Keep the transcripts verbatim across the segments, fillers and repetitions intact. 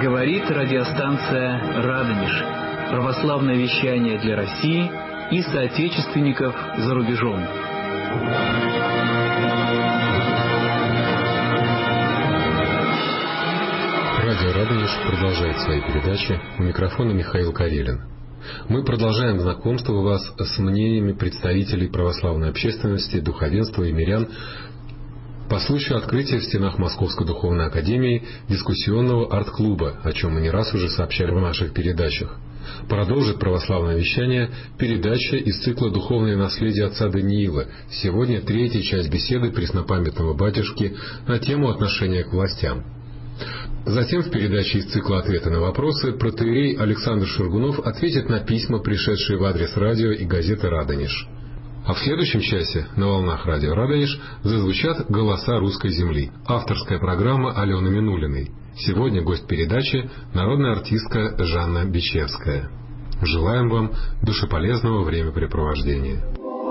Говорит радиостанция «Радонеж». Православное вещание для России и соотечественников за рубежом. Радио «Радонеж» продолжает свои передачи. У микрофона Михаил Карелин. Мы продолжаем знакомство вас с мнениями представителей православной общественности, духовенства и мирян по случаю открытия в стенах Московской духовной академии дискуссионного арт-клуба, о чем мы не раз уже сообщали в наших передачах. Продолжит православное вещание передача из цикла «Духовное наследие отца Даниила». Сегодня третья часть беседы преснопамятного батюшки на тему отношения к властям. Затем в передаче из цикла «Ответы на вопросы» протоиерей Александр Шургунов ответит на письма, пришедшие в адрес радио и газеты «Радонеж». А в следующем часе на волнах радио «Радонеж» зазвучат «Голоса русской земли», авторская программа Алены Минулиной. Сегодня гость передачи – народная артистка Жанна Бичевская. Желаем вам душеполезного времяпрепровождения.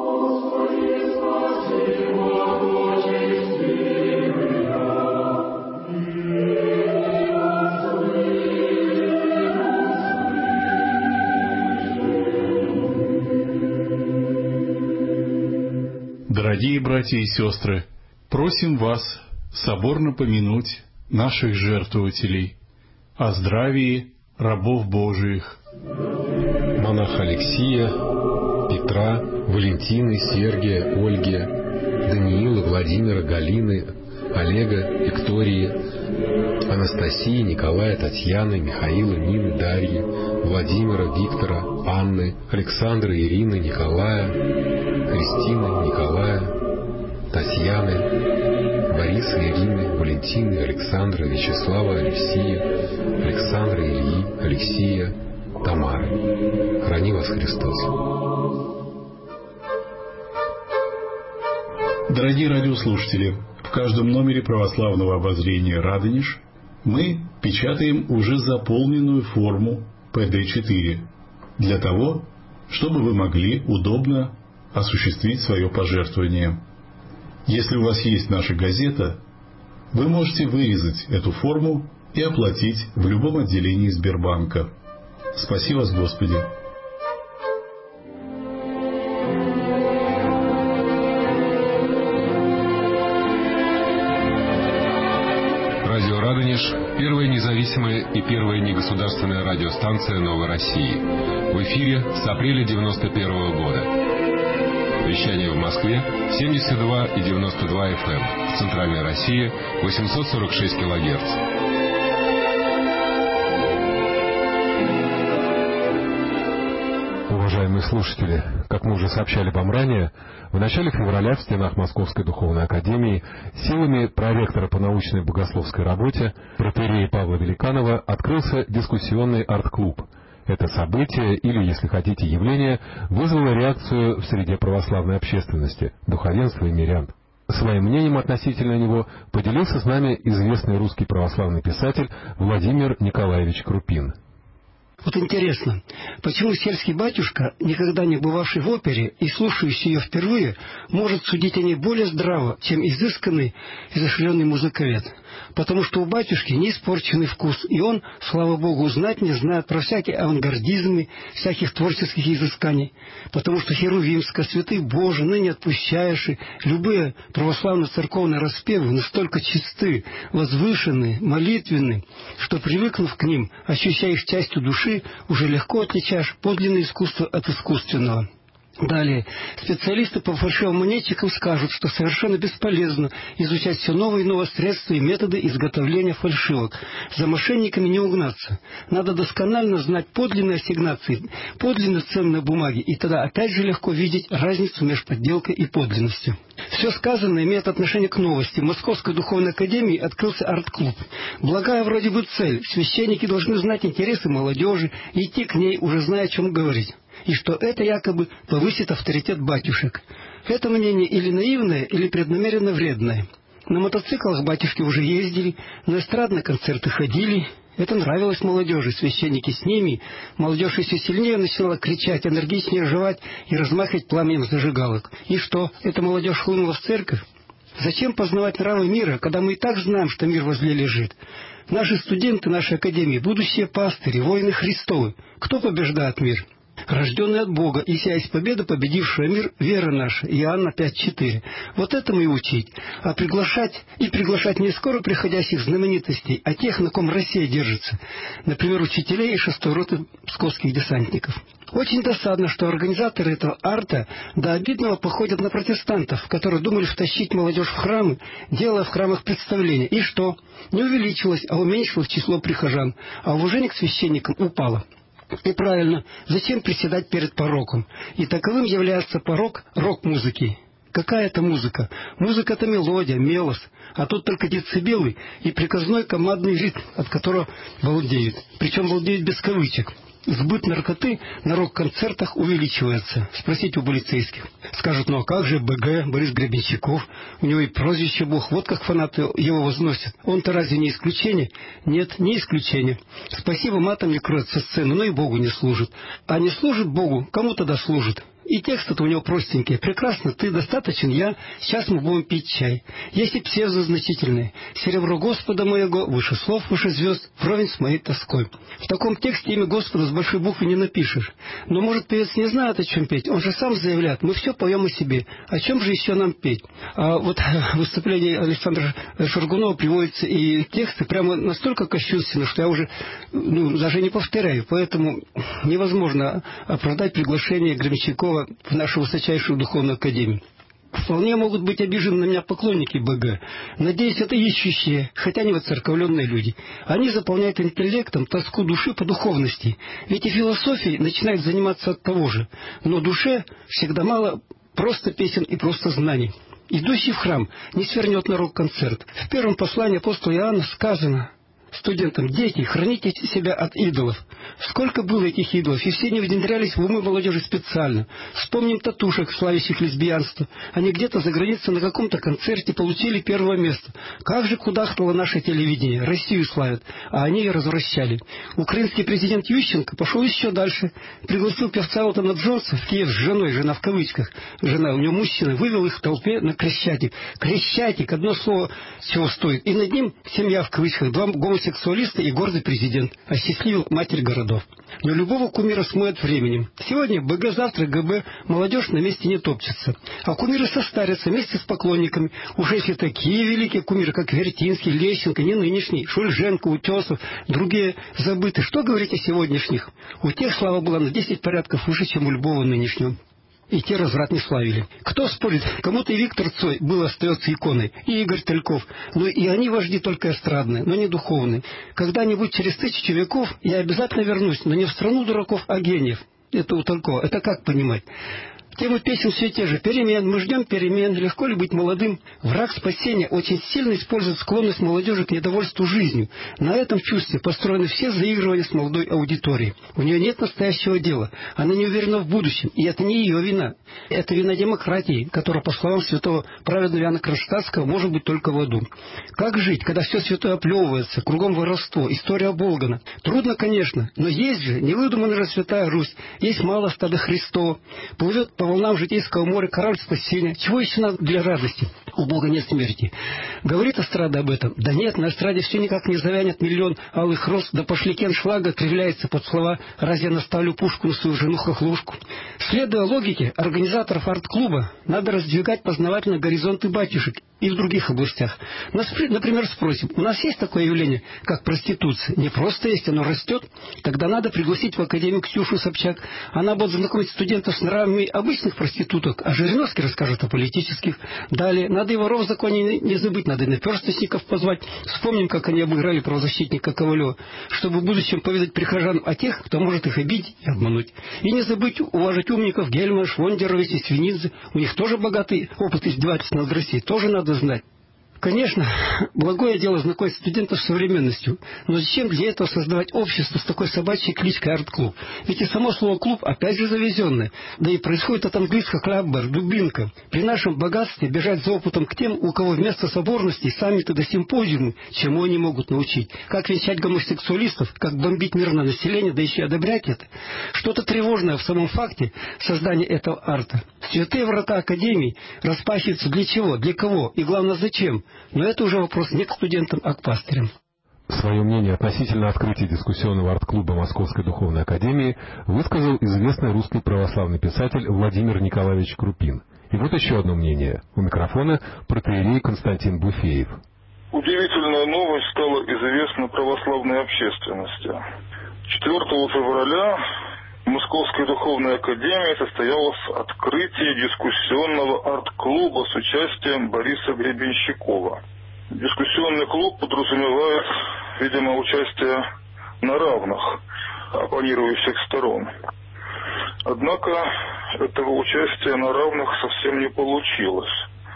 Дорогие братья и сестры, просим вас соборно помянуть наших жертвователей, о здравии рабов Божиих. Монаха Алексия, Петра, Валентины, Сергия, Ольги, Даниила, Владимира, Галины, Олега, Виктории, Анастасии, Николая, Татьяны, Михаила, Нины, Дарьи, Владимира, Виктора, Анны, Александра, Ирины, Николая, Кристины, Николая, Татьяны, Бориса, Ирины, Валентины, Александра, Вячеслава, Алексея, Александра, Ильи, Алексея, Тамары. Храни вас Христос. Дорогие радиослушатели, в каждом номере православного обозрения «Радонеж» мы печатаем уже заполненную форму пэ дэ четыре для того, чтобы вы могли удобно осуществить свое пожертвование. Если у вас есть наша газета, вы можете вырезать эту форму и оплатить в любом отделении Сбербанка. Спаси вас, Господи! Радио «Радонеж» – первая независимая и первая негосударственная радиостанция Новой России. В эфире с апреля девяносто первого года. Вещание в Москве семьдесят два и девяносто два эф эм, в Центральной России восемьсот сорок шесть килогерц. Уважаемые слушатели, как мы уже сообщали вам ранее, в начале февраля в стенах Московской духовной академии силами проректора по научной богословской работе протоиерея Павла Великанова открылся дискуссионный арт-клуб. Это событие, или, если хотите, явление, вызвало реакцию в среде православной общественности, духовенства и мирян. Своим мнением относительно него поделился с нами известный русский православный писатель Владимир Николаевич Крупин. Вот интересно, почему сельский батюшка, никогда не бывавший в опере и слушающий ее впервые, может судить о ней более здраво, чем изысканный и зашленный музыковед? Потому что у батюшки не испорченный вкус, и он, слава Богу, знать не знает про всякие авангардизмы, всяких творческих изысканий. Потому что херувимская, святый Божий, ныне отпущаешь, любые православно-церковные распевы настолько чисты, возвышенны, молитвенны, что, привыкнув к ним, ощущаешь частью души, уже легко отличаешь подлинное искусство от искусственного. Далее, специалисты по фальшивомонетчикам скажут, что совершенно бесполезно изучать все новые и новые средства и методы изготовления фальшивок. За мошенниками не угнаться. Надо досконально знать подлинные ассигнации, подлинно ценные бумаги, и тогда опять же легко видеть разницу между подделкой и подлинностью. Все сказанное имеет отношение к новости. В Московской духовной академии открылся арт-клуб. Благая вроде бы цель. Священники должны знать интересы молодежи и идти к ней, уже зная, о чем говорить. И что это якобы повысит авторитет батюшек. Это мнение или наивное, или преднамеренно вредное. На мотоциклах батюшки уже ездили, на эстрадные концерты ходили. Это нравилось молодежи, священники с ними. Молодежь еще сильнее начинала кричать, энергичнее жевать и размахивать пламенем зажигалок. И что, эта молодежь хлынула в церковь? Зачем познавать нравы мира, когда мы и так знаем, что мир возле лежит? Наши студенты нашей академии, будущие пастыри, воины Христовы. Кто побеждает мир? Рожденный от Бога, и сия есть победа, победившая мир, вера наша. Иоанна пять четыре. Вот этому и учить. А приглашать, и приглашать не скоро приходящих знаменитостей, а тех, на ком Россия держится. Например, учителей и шестой роты псковских десантников. Очень досадно, что организаторы этого арта до обидного походят на протестантов, которые думали втащить молодежь в храмы, делая в храмах представления. И что? Не увеличилось, а уменьшилось число прихожан, а уважение к священникам упало. И правильно, зачем приседать перед пороком? И таковым является порок рок-музыки. Какая это музыка? Музыка — это мелодия, мелос, а тут только децибелы и приказной командный ритм, от которого балдеют. Причем балдеют без кавычек. Сбыт наркоты на рок-концертах увеличивается. Спросите у полицейских. Скажут, ну а как же БГ, Борис Гребенщиков? У него и прозвище Бог. Вот как фанаты его возносят. Он-то разве не исключение? Нет, не исключение. Спасибо, матом не кроет со сцены, но и Богу не служит. А не служит Богу, кому тогда служит? И тексты-то у него простенькие. Прекрасно, ты достаточен, я. Сейчас мы будем пить чай. Есть и псевдозначительные. Серебро Господа моего, выше слов, выше звезд, вровень с моей тоской. В таком тексте имя Господа с большой буквы не напишешь. Но, может, певец не знает, о чем петь. Он же сам заявляет, мы все поем о себе. О чем же еще нам петь? А вот в выступлении Александра Шургунова приводятся и тексты прямо настолько кощунственны, что я уже ну, даже не повторяю. Поэтому невозможно оправдать приглашение Гребенщикова в нашу высочайшую духовную академию. Вполне могут быть обижены на меня поклонники БГ. Надеюсь, это ищущие, хотя не воцерковленные люди. Они заполняют интеллектом тоску души по духовности. Ведь и философией начинают заниматься от того же. Но душе всегда мало просто песен и просто знаний. Идущий в храм не свернет на рок-концерт. В первом послании апостола Иоанна сказано студентам: дети, храните себя от идолов. Сколько было этих идолов, и все они внедрялись в умы молодежи специально. Вспомним татушек, славящих лесбиянство. Они где-то за границей на каком-то концерте получили первое место. Как же кудахтало наше телевидение, Россию славят, а они ее развращали. Украинский президент Ющенко пошел еще дальше. Пригласил певца Элтона Джонса в Киев с женой, жена в кавычках, жена, у него мужчина, вывел их в толпе на Крещатик. Крещатик, одно слово чего стоит. И над ним семья в кавычках, два гомосексуалиста и гордый президент. Осчастливил матерь городов. Но любого кумира смоет временем. Сегодня БГ, завтра ГБ, молодежь на месте не топчется. А кумиры состарятся вместе с поклонниками. Уже если такие великие кумиры, как Вертинский, Лещенко, не нынешний, Шульженко, Утесов, другие забыты. Что говорить о сегодняшних? У тех слава была на десять порядков выше, чем у любого нынешнего. И те разврат не славили. Кто спорит, кому-то и Виктор Цой был, остается иконой, и Игорь Тальков, но и они вожди только эстрадные, но не духовные. Когда-нибудь через тысячу веков я обязательно вернусь, но не в страну дураков, а гениев. Это у Талькова. Это как понимать? Темы песен все те же. Перемен. Мы ждем перемен. Легко ли быть молодым? Враг спасения очень сильно использует склонность молодежи к недовольству жизнью. На этом чувстве построены все заигрывания с молодой аудиторией. У нее нет настоящего дела. Она не уверена в будущем. И это не ее вина. Это вина демократии, которая, по словам святого праведного Иоанна Кронштадтского, может быть только в аду. Как жить, когда все святое оплевывается, кругом воровство, история Болгана? Трудно, конечно, но есть же, не выдумана же святая Русь. Есть мало стада Христова. Плывет по волнам житейского моря корабль спасения. Чего еще надо для радости? У Бога нет смерти. Говорит эстрада об этом? Да нет, на эстраде все никак не завянет миллион алых роз, да пошликен шлага кривляется под слова «Разве я наставлю пушку на свою жену-хохлушку?» Следуя логике организаторов арт-клуба, надо раздвигать познавательно горизонты батюшек и в других областях. Нас, например, спросим, у нас есть такое явление, как проституция? Не просто есть, оно растет. Тогда надо пригласить в академию Ксюшу Собчак. Она будет знакомить студентов с нравами обычных проституток, а Жириновский расскажет о политических. Далее, надо и воров в законе не забыть, надо и наперсточников позвать. Вспомним, как они обыграли правозащитника Ковалева, чтобы в будущем поведать прихожан о тех, кто может их обидеть и обмануть. И не забыть уважить умников Гельмана, Швондерова и Свинидзе. У них тоже богатый опыт издевательств над Россией, тоже надо знать. Конечно, благое дело знакомить студентов с современностью, но зачем для этого создавать общество с такой собачьей кличкой «Арт-клуб»? Ведь и само слово «клуб» опять же завезенное, да и происходит от английского «клаббер», «дубинка». При нашем богатстве бежать за опытом к тем, у кого вместо соборностей саммиты до симпозиумы, чему они могут научить, как венчать гомосексуалистов, как бомбить мирное население, да еще и одобрять это. Что-то тревожное в самом факте создания этого арта. Святые врата Академии распахиваются для чего, для кого и, главное, зачем? Но это уже вопрос не к студентам, а к пастырям. Свое мнение относительно открытия дискуссионного арт-клуба Московской Духовной Академии высказал известный русский православный писатель Владимир Николаевич Крупин. И вот еще одно мнение. У микрофона протоиерей Константин Буфеев. Удивительная новость стала известна православной общественности. четвёртого февраля в Московской Духовной Академии состоялось открытие дискуссионного арт-клуба с участием Бориса Гребенщикова. Дискуссионный клуб подразумевает, видимо, участие на равных оппонирующих сторон. Однако этого участия на равных совсем не получилось.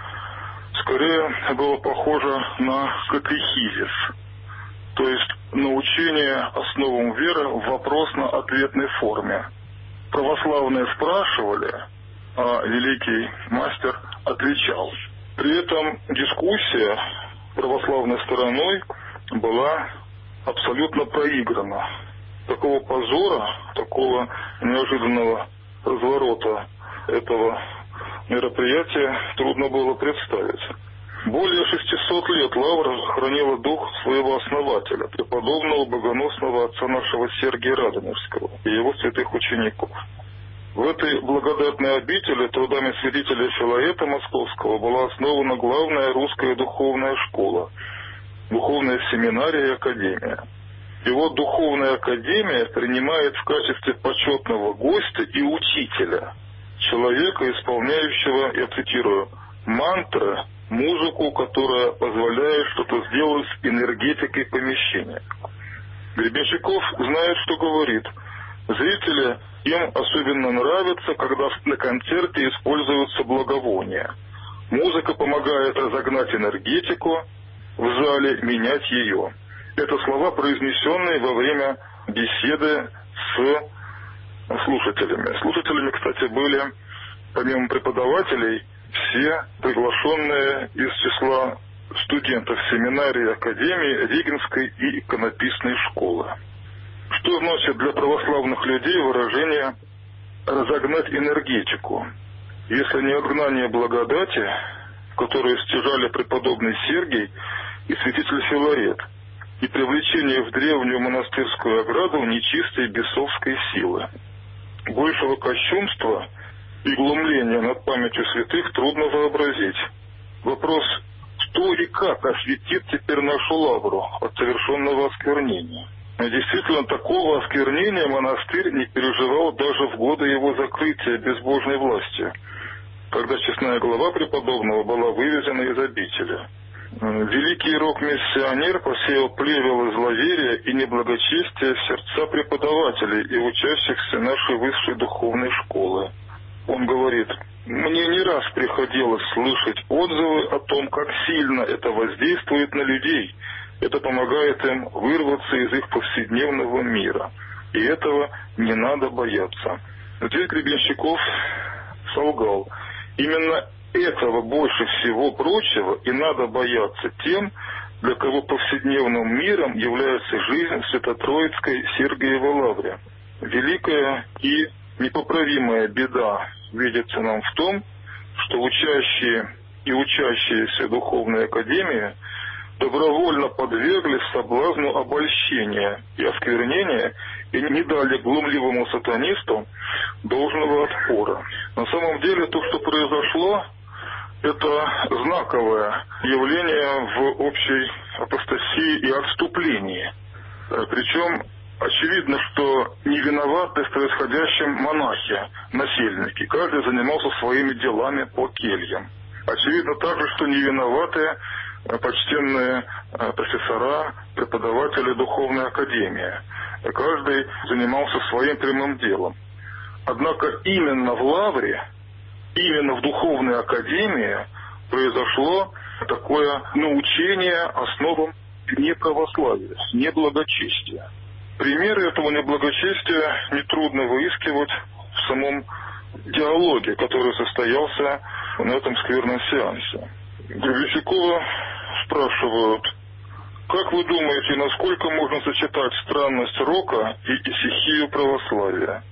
Скорее было похоже на катехизис, то есть научение основам веры в вопросно-ответной форме. Православные спрашивали, а великий мастер отвечал. При этом дискуссия православной стороной была абсолютно проиграна. Такого позора, такого неожиданного разворота этого мероприятия трудно было представить. Более шестисот лет Лавра хранила дух своего основателя, преподобного богоносного отца нашего Сергия Радонежского и его святых учеников. В этой благодатной обители трудами святителя Филаета Московского была основана главная русская духовная школа, духовная семинария и академия. И вот духовная академия принимает в качестве почетного гостя и учителя, человека, исполняющего, я цитирую, мантры, музыку, которая позволяет что-то сделать с энергетикой помещения. Гребенщиков знает, что говорит. Зрители им особенно нравится, когда на концерте используются благовония. Музыка помогает разогнать энергетику в зале, менять ее. Это слова, произнесенные во время беседы с слушателями. Слушателями, кстати, были, помимо преподавателей, все приглашенные из числа студентов семинарии, академии, Регенской и иконописной школы. Что значит для православных людей выражение «разогнать энергетику»? Если не отгнание благодати, в которую стяжали преподобный Сергий и святитель Филарет, и привлечение в древнюю монастырскую ограду нечистой бесовской силы. Большего кощунства и глумления над памятью святых трудно вообразить. Вопрос, кто и как осветит теперь нашу Лавру от совершенного осквернения? И действительно, такого осквернения монастырь не переживал даже в годы его закрытия безбожной властью, когда честная глава преподобного была вывезена из обители. Великий рок-миссионер посеял плевел и зловерия и неблагочестия в сердца преподавателей и учащихся нашей высшей духовной школы. Он говорит: «Мне не раз приходилось слышать отзывы о том, как сильно это воздействует на людей. Это помогает им вырваться из их повседневного мира. И этого не надо бояться». Здесь Гребенщиков солгал. Именно этого больше всего прочего и надо бояться тем, для кого повседневным миром является жизнь в Свято-Троицкой Сергиевой Лавре. Великая и непоправимая беда видится нам в том, что учащие и учащиеся Духовной Академии добровольно подверглись соблазну обольщения и осквернения и не дали глумливому сатанисту должного отпора. На самом деле то, что произошло, это знаковое явление в общей апостасии и отступлении. Причем очевидно, что не виноваты в происходящем монахи, насельники. Каждый занимался своими делами по кельям. Очевидно также, что не виноваты почтенные профессора, преподаватели Духовной Академии. Каждый занимался своим прямым делом. Однако именно в Лавре, именно в Духовной Академии произошло такое научение основам неправославия, неблагочестия. Примеры этого неблагочестия нетрудно выискивать в самом диалоге, который состоялся на этом скверном сеансе. Гребенщикова спрашивают: как вы думаете, насколько можно сочетать странность рока и исихию православия?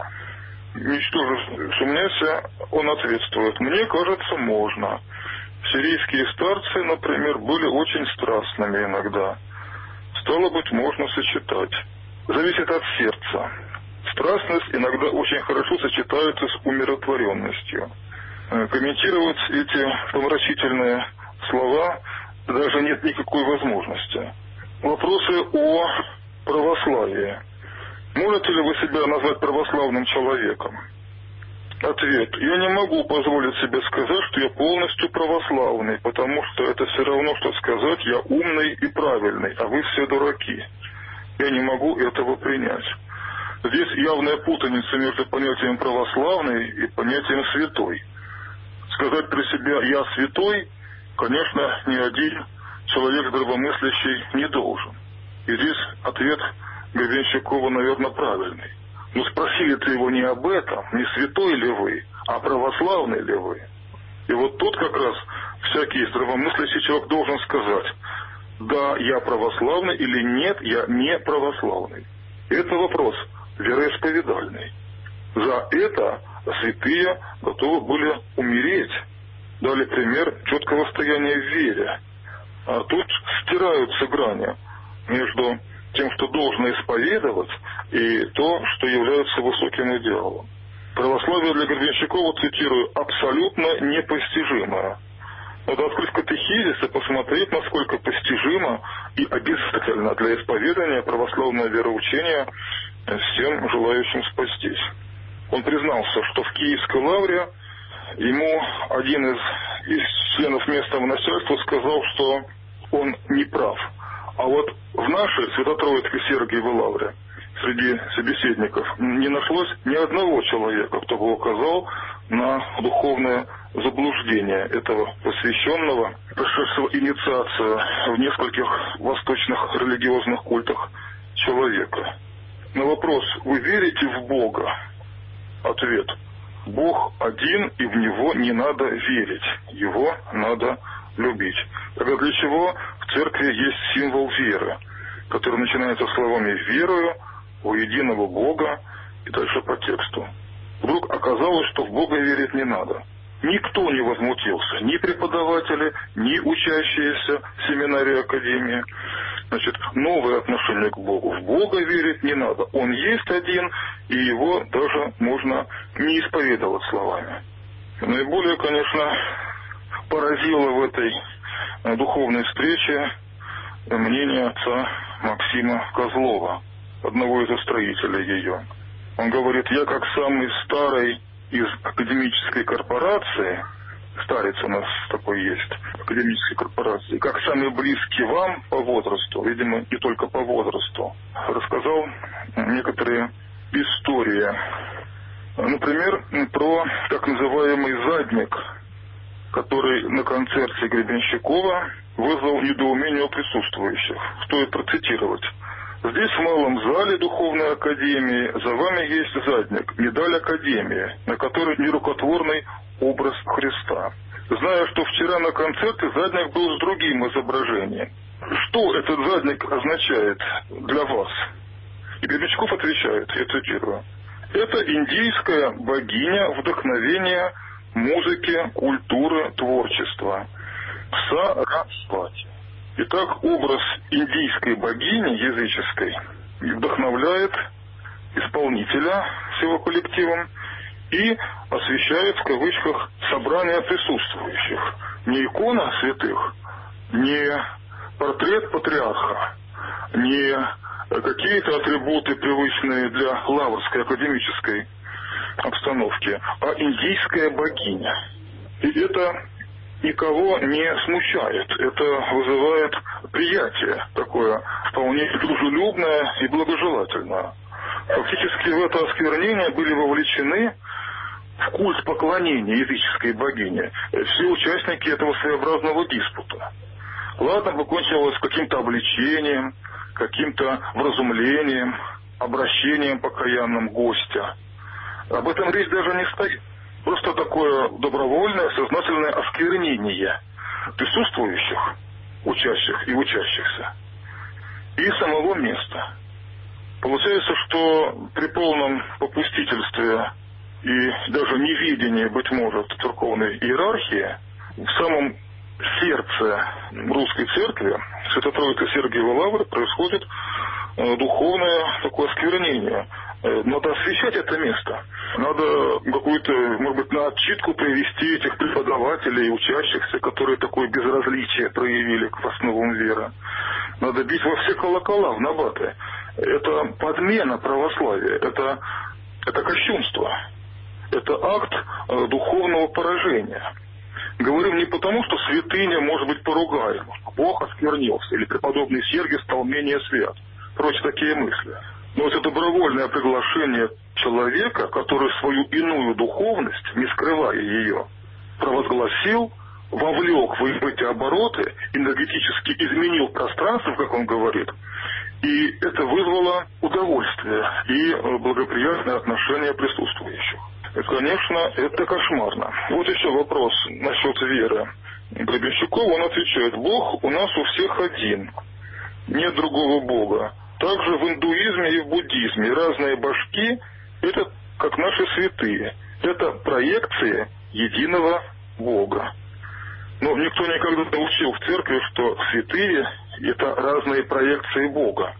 Ничтоже сумняся, он ответствует: мне кажется, можно. Сирийские старцы, например, были очень страстными иногда. Стало быть, можно сочетать. Зависит от сердца. Страстность иногда очень хорошо сочетается с умиротворенностью. Комментировать эти помрачительные слова даже нет никакой возможности. Вопросы о православии. Можете ли вы себя назвать православным человеком? Ответ: я не могу позволить себе сказать, что я полностью православный, потому что это все равно, что сказать: я умный и правильный, а вы все дураки. Я не могу этого принять. Здесь явная путаница между понятием православный и понятием святой. Сказать про себя «я святой», конечно, ни один человек здравомыслящий не должен. И здесь ответ Гребенщикова, наверное, правильный. Но спросили-то его не об этом, не святой ли вы, а православный ли вы. И вот тут как раз всякий здравомыслящий человек должен сказать: да, я православный, или нет, я не православный. Это вопрос вероисповедальный. За это святые готовы были умереть. Дали пример четкого стояния в вере. А тут стираются грани между тем, что должно исповедовать, и то, что является высоким идеалом. Православие для Гребенщикова, цитирую, абсолютно непостижимое. Надо открыть катехизис и посмотреть, насколько постижимо и обязательно для исповедания православное вероучение всем желающим спастись. Он признался, что в Киевской лавре ему один из, из членов местного начальства сказал, что он не прав. А вот в нашей Свято-Троицкой Сергиевой лавре среди собеседников не нашлось ни одного человека, кто бы указал на духовное заблуждение этого посвященного, прошедшего инициацию в нескольких восточных религиозных культах человека. На вопрос: вы верите в Бога? Ответ: Бог один, и в Него не надо верить, Его надо любить. Тогда для чего в церкви есть символ веры, который начинается словами «верую у единого Бога» и дальше по тексту. Вдруг оказалось, что в Бога верить не надо. Никто не возмутился, ни преподаватели, ни учащиеся в семинарии академии. Значит, новое отношение к Богу. В Бога верить не надо. Он есть один, и его даже можно не исповедовать словами. Наиболее, конечно, поразило в этой духовной встрече мнение отца Максима Козлова, одного из устроителей ее. Он говорит: я как самый старый из академической корпорации, старец у нас такой есть, академической корпорации, как самый близкий вам по возрасту, видимо, не только по возрасту, рассказал некоторые истории. Например, про так называемый задник, который на концерте Гребенщикова вызвал недоумение у присутствующих. Стоит процитировать. Здесь, в малом зале Духовной Академии, за вами есть задник, медаль Академии, на которой нерукотворный образ Христа. Зная, что вчера на концерте задник был с другим изображением. Что этот задник означает для вас? И Гребенщиков отвечает, я цитирую: это индийская богиня вдохновения, музыки, культуры, творчества. Сарасвати. Итак, образ индийской богини языческой вдохновляет исполнителя с его коллективом и освещает, в кавычках, собрание присутствующих. Не икона святых, не портрет патриарха, не какие-то атрибуты, привычные для лаврской академической обстановки, а индийская богиня. И это никого не смущает. Это вызывает приятие такое, вполне дружелюбное и благожелательное. Фактически в это осквернение были вовлечены в культ поклонения языческой богине все участники этого своеобразного диспута. Ладно бы кончилось каким-то обличением, каким-то вразумлением, обращением покаянным гостя. Об этом речь даже не стоит. Просто такое добровольное, сознательное осквернение присутствующих, учащих и учащихся, и самого места. Получается, что при полном попустительстве и даже неведении, быть может, церковной иерархии, в самом сердце русской церкви, Свято-Троицы Сергиевой Лавры, происходит духовное такое осквернение. Надо освещать это место. Надо какую-то, может быть, на отчитку привести этих преподавателей и учащихся, которые такое безразличие проявили к основам веры. Надо бить во все колокола, в набаты. Это подмена православия, это, это кощунство, это акт э, духовного поражения. Говорим не потому, что святыня может быть поругаема, Бог осквернился, или преподобный Сергий стал менее свят. Прочь такие мысли. Но это добровольное приглашение человека, который свою иную духовность, не скрывая ее, провозгласил, вовлек в эти обороты, энергетически изменил пространство, как он говорит, и это вызвало удовольствие и благоприятное отношение присутствующих. И, конечно, это кошмарно. Вот еще вопрос насчет веры. Гребенщиков, он отвечает: Бог у нас у всех один, нет другого Бога. Также в индуизме и в буддизме разные божки – это как наши святые. Это проекции единого Бога. Но никто никогда не учил в церкви, что святые – это разные проекции Бога.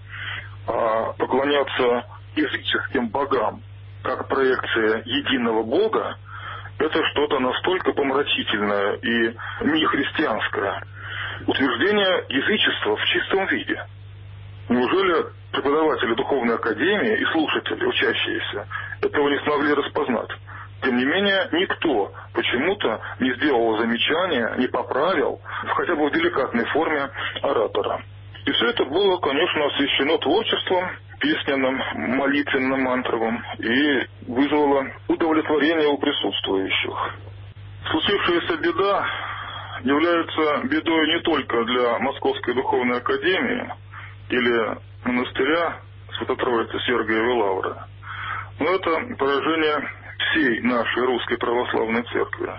А поклоняться языческим богам как проекция единого Бога – это что-то настолько помрачительное и нехристианское. Утверждение язычества в чистом виде. Неужели преподаватели духовной академии и слушатели, учащиеся, этого не смогли распознать? Тем не менее, никто почему-то не сделал замечания, не поправил, хотя бы в деликатной форме, оратора. И все это было, конечно, освящено творчеством, песенным, молитвенным, мантровым, и вызвало удовлетворение у присутствующих. Случившаяся беда является бедой не только для Московской духовной академии или монастыря Свято-Троицы Сергиевой Лавры, но это поражение всей нашей русской православной церкви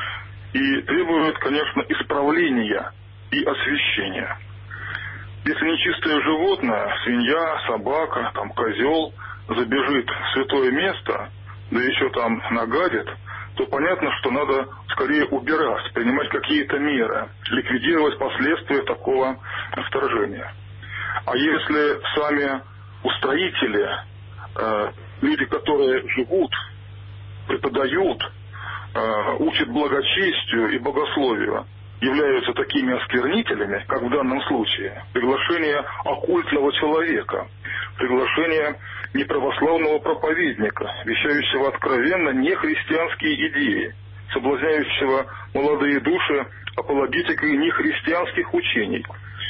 и требует, конечно, исправления и освящения. Если нечистое животное, свинья, собака, там, козел, забежит в святое место, да еще там нагадит, то понятно, что надо скорее убирать, принимать какие-то меры, ликвидировать последствия такого вторжения. А если сами устроители, э, люди, которые живут, преподают, э, учат благочестию и богословию, являются такими осквернителями, как в данном случае, приглашение оккультного человека, приглашение неправославного проповедника, вещающего откровенно нехристианские идеи, соблазняющего молодые души апологетикой нехристианских учений,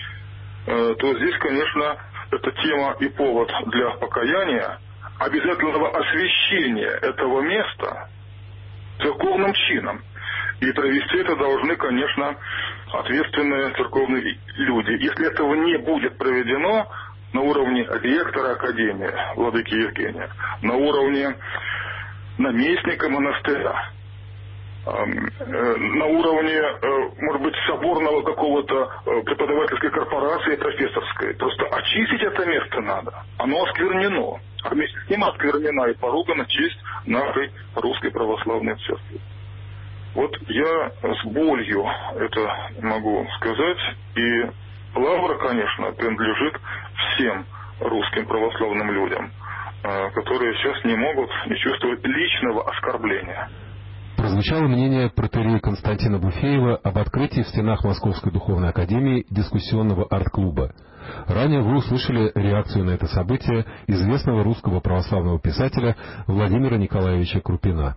то здесь, конечно, эта тема и повод для покаяния, обязательного освящения этого места церковным чином. И провести это должны, конечно, ответственные церковные люди. Если этого не будет проведено на уровне ректора академии, владыки Евгения, на уровне наместника монастыря, на уровне, может быть, соборного какого-то преподавательской корпорации профессорской. Просто очистить это место надо. Оно осквернено. А вместе с ним осквернена и поругана честь нашей русской православной церкви. Вот я с болью это могу сказать. И Лавра, конечно, принадлежит всем русским православным людям, которые сейчас не могут не чувствовать личного оскорбления. Прозвучало мнение протоиерея Константина Буфеева об открытии в стенах Московской духовной академии дискуссионного арт-клуба. Ранее вы услышали реакцию на это событие известного русского православного писателя Владимира Николаевича Крупина.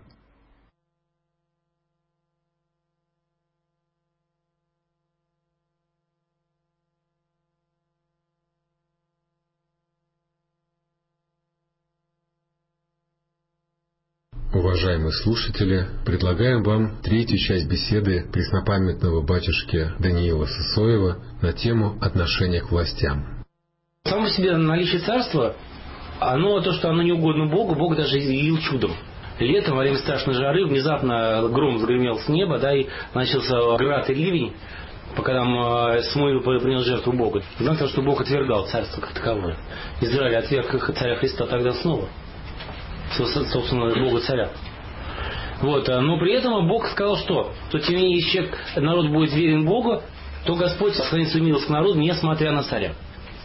уважаемые слушатели, предлагаем вам третью часть беседы преснопамятного батюшки Даниила Сысоева на тему отношения к властям. Само по себе наличие царства, оно, то, что оно не угодно Богу, Бог даже явил чудом. Летом, во время страшной жары, внезапно гром загремел с неба, да, и начался град и ливень, пока там Самуил принес жертву Богу. Знак того, что Бог отвергал царство как таковое. Израиль отверг царя Христа тогда снова. Собственно, Бога царя. Вот. Но при этом Бог сказал, что, что тем не менее, если человек, народ будет верен Богу, то Господь сохранит свою милость к народу, несмотря на царя.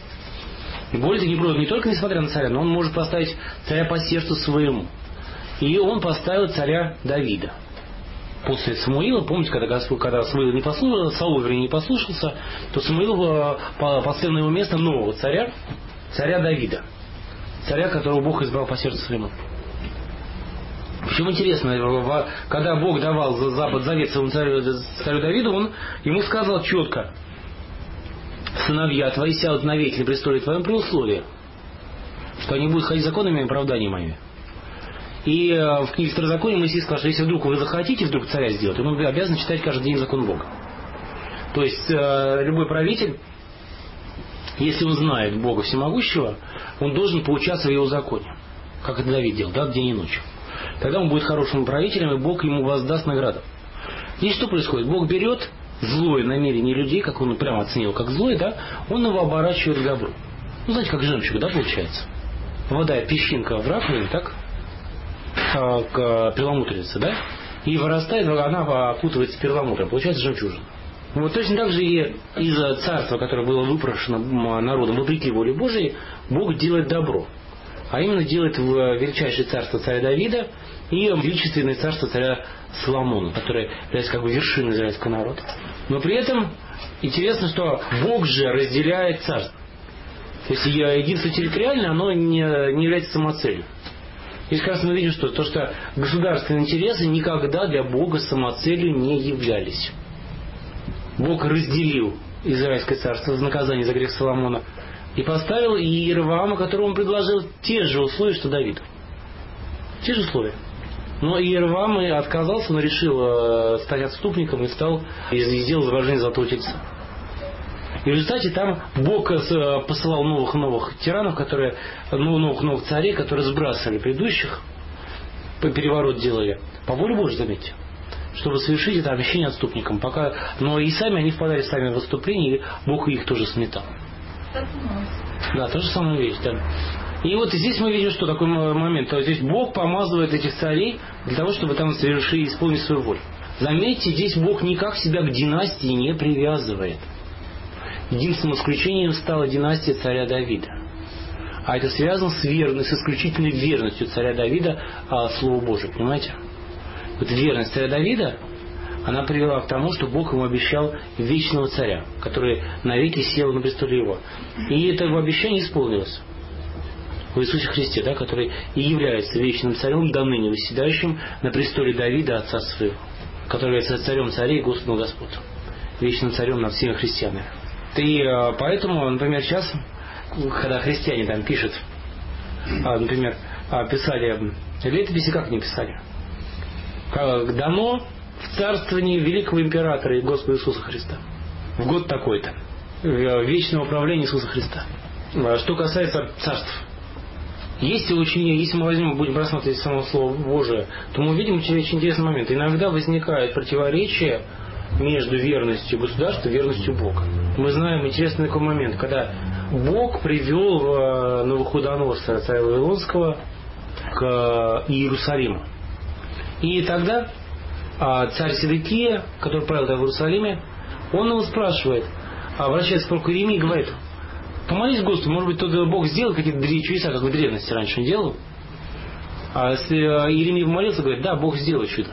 И более того, не, не только несмотря на царя, но он может поставить царя по сердцу своему. И он поставил царя Давида. После Самуила, помните, когда, Господь, когда Самуил не послушался, Саул, вернее, не послушался, то Самуил поставил на его место нового царя, царя Давида. Царя, которого Бог избрал по сердцу своему. Причем интересно, когда Бог давал Запад завет своему царю, царю Давиду, он ему сказал четко: сыновья твои сядут навеки на престоле твоем при условии, что они будут ходить законами и оправданиями моими. И в книге Второзакония Моисей сказал, что если вдруг вы захотите вдруг царя сделать, он обязан читать каждый день закон Бога. То есть любой правитель, если он знает Бога Всемогущего, он должен поучаться в его законе, как это Давид делал, да, день и ночь. Тогда он будет хорошим правителем, и Бог ему воздаст награду. Здесь что происходит? Бог берет злое намерение людей, как он прямо оценил, как злое, да, он его оборачивает в добро. Ну, знаете, как жемчуг, да, получается? Вода, песчинка в раковине, так, перламутрица, да, и вырастает, она окутывается перламутром, получается жемчужина. Вот точно так же и из-за царства, которое было выпрошено народом вопреки воле Божией, Бог делает добро. А именно делает величайшее царство царя Давида и величественное царство царя Соломона, которое является как бы вершиной израильского народа. Но при этом интересно, что Бог же разделяет царство. То есть единство территориальное, оно не, не является самоцелью. Здесь как раз мы видим, что то, что государственные интересы никогда для Бога самоцелью не являлись. Бог разделил израильское царство в наказание за грех Соломона и поставил Иеровоама, которому он предложил те же условия, что Давиду. Те же условия. Но Иеровоам отказался, но решил стать отступником и стал и сделал изображение золотого тельца. И в результате там Бог посылал новых новых тиранов, которые, ну, новых новых царей, которые сбрасывали предыдущих, переворот делали. По воле Божьей, заметьте. Чтобы совершить это обещание отступникам. Пока, но и сами они впадали сами в выступление, и Бог их тоже сметал. Да, то же самое вещь, да. И вот здесь мы видим, что такой момент. То есть Бог помазывает этих царей для того, чтобы там совершить, исполнить свою волю. Заметьте, здесь Бог никак себя к династии не привязывает. Единственным исключением стала династия царя Давида. А это связано с верностью, с исключительной верностью царя Давида а, Слову Божию. Понимаете? Вот верность царя Давида, она привела к тому, что Бог ему обещал вечного царя, который навеки сел на престоле его. И это его обещание исполнилось в Иисусе Христе, да, который и является вечным царем, до ныне восседающим на престоле Давида, отца своего, который является царем царей и Господом Господь, вечным царем над всеми христианами. И поэтому, например, сейчас, когда христиане там пишут, например, писали летописи, как они писали? Как дано в царствовании великого императора и Господа Иисуса Христа. В год такой-то. Вечного правления Иисуса Христа. Что касается царств. Если, очень, если мы возьмем, будем рассматривать само Слово Божие, то мы увидим очень, очень интересный момент. Иногда возникает противоречие между верностью государства и верностью Бога. Мы знаем интересный такой момент, когда Бог привел Навуходоносора, царя Вавилонского, к Иерусалиму. И тогда царь Седекия, который правил в Иерусалиме, он его спрашивает, обращается к пророку Иеремии и говорит: помолись Господу, может быть, тот Бог сделал какие-то чудеса, как в древности раньше не делал. А Иеремия помолился, говорит: да, Бог сделал чудо.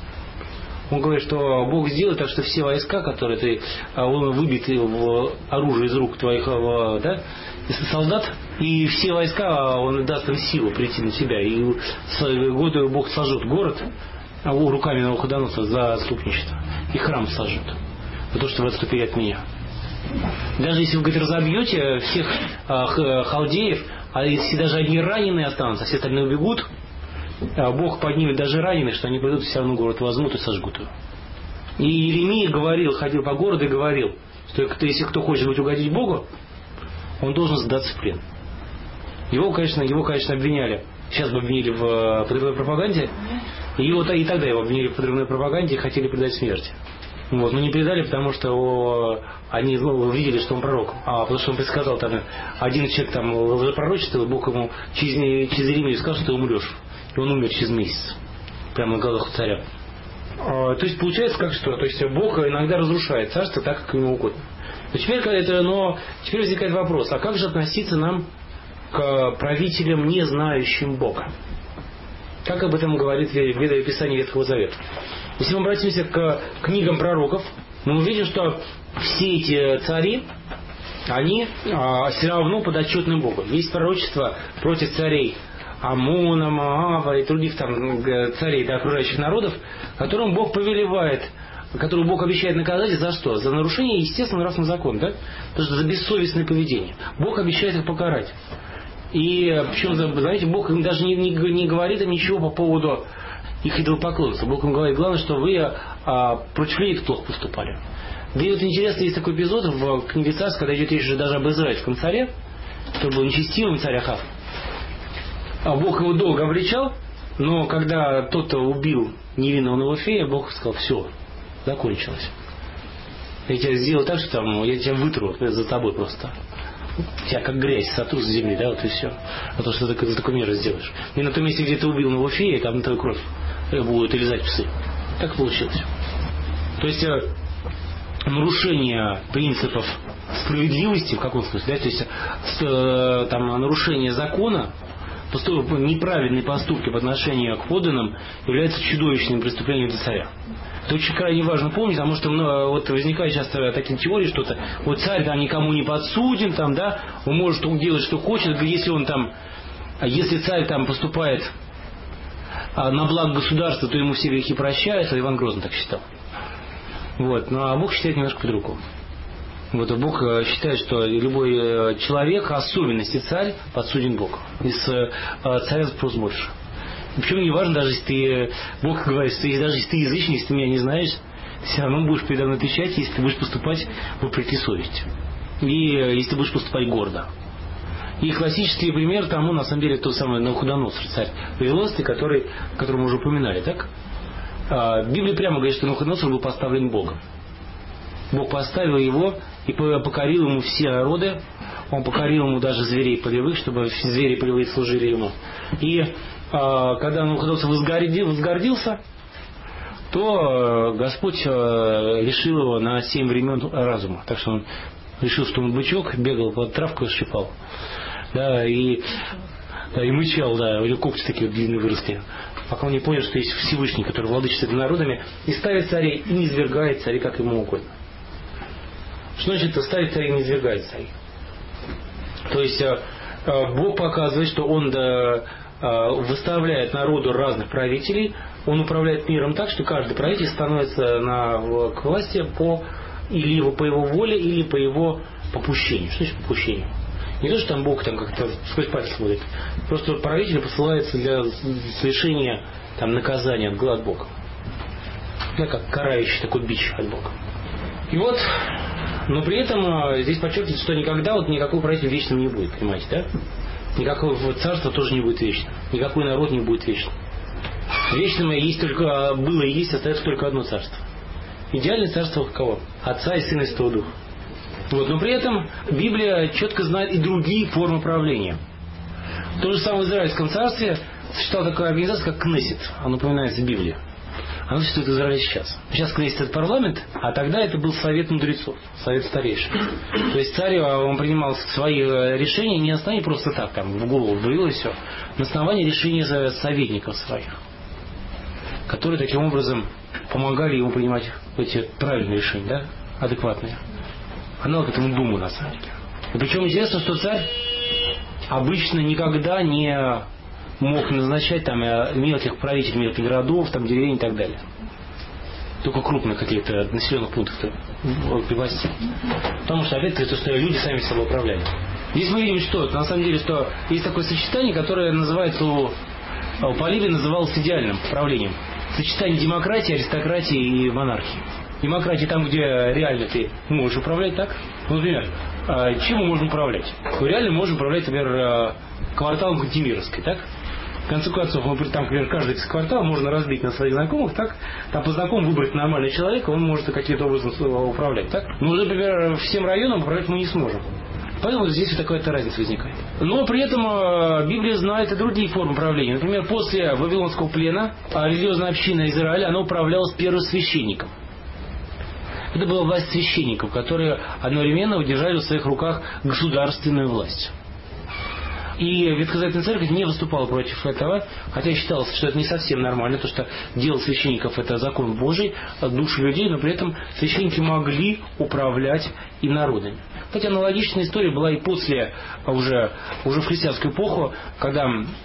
Он говорит, что Бог сделает так, что все войска, которые ты, он выбит в оружие из рук твоих, да, солдат, и все войска, он даст им силу прийти на тебя. И в годы Бог сожжет город руками Навуходоносора за отступничество. И храм сожжет. За то, что вы отступили от меня. Даже если вы, говорит, разобьете всех халдеев, а если даже одни раненые останутся, а все остальные убегут, Бог поднимет даже раненых, что они придут, все равно город возьмут и сожгут его. И Иеремия говорил, ходил по городу и говорил, что если кто хочет быть угодить Богу, он должен сдаться в плен. Его, конечно, его, конечно, обвиняли. Сейчас бы обвинили в подрывной пропаганде. И, вот, и тогда его обвинили в подрывной пропаганде и хотели предать смерти. Вот, но не предали, потому что о, они ну, видели, что он пророк. А потому что он предсказал, там, один человек там пророчествовал, Бог ему через, через Иеремию сказал, что ты умрешь. И он умер через месяц. Прямо на глазах у царя. А, то есть получается как что? То есть Бог иногда разрушает царство так, как ему угодно. Но теперь, это, но теперь возникает вопрос, а как же относиться нам к правителям, не знающим Бога? Как об этом говорит в Писании Ветхого Завета? Если мы обратимся к книгам пророков, мы увидим, что все эти цари, они а, все равно подотчетны Богу. Есть пророчество против царей Амона, Моава и других там царей, да, окружающих народов, которым Бог повелевает, которым Бог обещает наказать за что? За нарушение естественного нравственного закона, да? Потому что за бессовестное поведение. Бог обещает их покарать. И причем, знаете, Бог им даже не, не, не говорит им ничего по поводу их идолопоклонства. Бог им говорит, главное, что вы а, против людей плохо поступали. Да и вот интересно, есть такой эпизод в книге Царств, когда идет речь уже даже об израильском царе, который был нечестивым, царь Ахав. А Бог его долго обличал, но когда тот убил невинного Новофея, Бог сказал, все, закончилось. Я тебя сделаю так, что там, я тебя вытру за тобой просто. Тебя как грязь сотру с земли, да, вот и все. А то, что ты за такую меру сделаешь. И на том месте, где ты убил Новофея, там твою кровь будут лизать псы. Так получилось. То есть нарушение принципов справедливости, в каком смысле, да, то есть там, нарушение закона, неправильные поступки по отношению к подданным являются чудовищным преступлением для царя. Это очень крайне важно помнить, потому что ну, вот возникают часто такие теории, что вот царь там никому не подсуден, там, да, он может делать, что хочет, если он там, если царь там поступает на благо государства, то ему все грехи прощаются. Иван Грозный так считал. Вот. Ну а Бог считает немножко по-другому. Вот, Бог считает, что любой человек, особенности царь, подсуден Богу. Из царя спрос больше. Причем не важно, даже если ты, Бог говорит, что даже если ты язычник, если ты меня не знаешь, ты все равно будешь передо мной отвечать, если ты будешь поступать вопреки совести. И если ты будешь поступать гордо. И классический пример тому, на самом деле, тот самый Навуходоносор, царь Вавилонский, который, который мы уже упоминали, так? Библия прямо говорит, что Навуходоносор был поставлен Богом. Бог поставил его и покорил ему все народы. Он покорил ему даже зверей полевых, чтобы звери полевые служили ему. И а, когда Навуходоносор возгордился, то Господь лишил его на семь времен разума. Так что он решил, что он бычок, бегал под травку и щипал. Да, и, да, и мычал, да, или когти такие вот длинные выросли. Пока он не понял, что есть Всевышний, который владычествует народами, и ставит царей, и не низвергает царей, как ему угодно. Что значит ставит царей и не низвергает царей? То есть Бог показывает, что Он да, выставляет народу разных правителей, Он управляет миром так, что каждый правитель становится на, к власти по, или по его воле, или по его попущению. Что значит попущению? Не то, что там Бог там как-то сквозь пальцы смотрит. Просто правитель посылается для совершения там, наказания от Бога. Да, как карающий такой бич от Бога. И вот, но при этом здесь подчеркивается, что никогда вот никакой правитель вечным не будет, понимаете, да? Никакого царства тоже не будет вечным. Никакой народ не будет вечным. Вечным есть только, было и есть, остается только одно царство. Идеальное царство кого? Отца и Сына и Святого Духа. Вот, но при этом Библия четко знает и другие формы правления. То же самое в Израильском царстве существовала такая организация, как Кнессет. Она упоминается в Библии. Она существует в Израиле сейчас. Сейчас Кнессет — это парламент, а тогда это был совет мудрецов, совет старейшин. То есть царь, он принимал свои решения не на основании просто так, там, в голову вдавил и все. На основании решения советников своих, которые таким образом помогали ему принимать эти правильные решения, да, адекватные. Аналог этому думу, на самом деле. И причем интересно, что царь обычно никогда не мог назначать там мелких правителей, мелких городов, там, деревень и так далее. Только крупные какие-то населенных пунктов при власти. Потому что, опять-таки, то, что люди сами собой управляли. Здесь мы видим, что на самом деле, что есть такое сочетание, которое называется у Полибий называлось идеальным правлением. Сочетание демократии, аристократии и монархии. Демократия там, где реально ты можешь управлять, так? Ну, например, чем мы можем управлять? Мы реально можем управлять, например, кварталом Кантемировской, так? В конце концов, мы, там, например, каждый квартал можно разбить на своих знакомых, так? Там по знакомым выбрать нормального человека, он может каким-то образом управлять, так? Но, например, всем районам управлять мы не сможем. Поэтому здесь вот такая-то разница возникает. Но при этом Библия знает и другие формы правления. Например, после Вавилонского плена религиозная община Израиля, она управлялась первосвященником. Это была власть священников, которые одновременно удержали в своих руках государственную власть. И Ветхозаветная церковь не выступала против этого, хотя считалось, что это не совсем нормально, то что дело священников это закон Божий, души людей, но при этом священники могли управлять и народами. Хотя аналогичная история была и после, уже, уже в христианскую эпоху, когда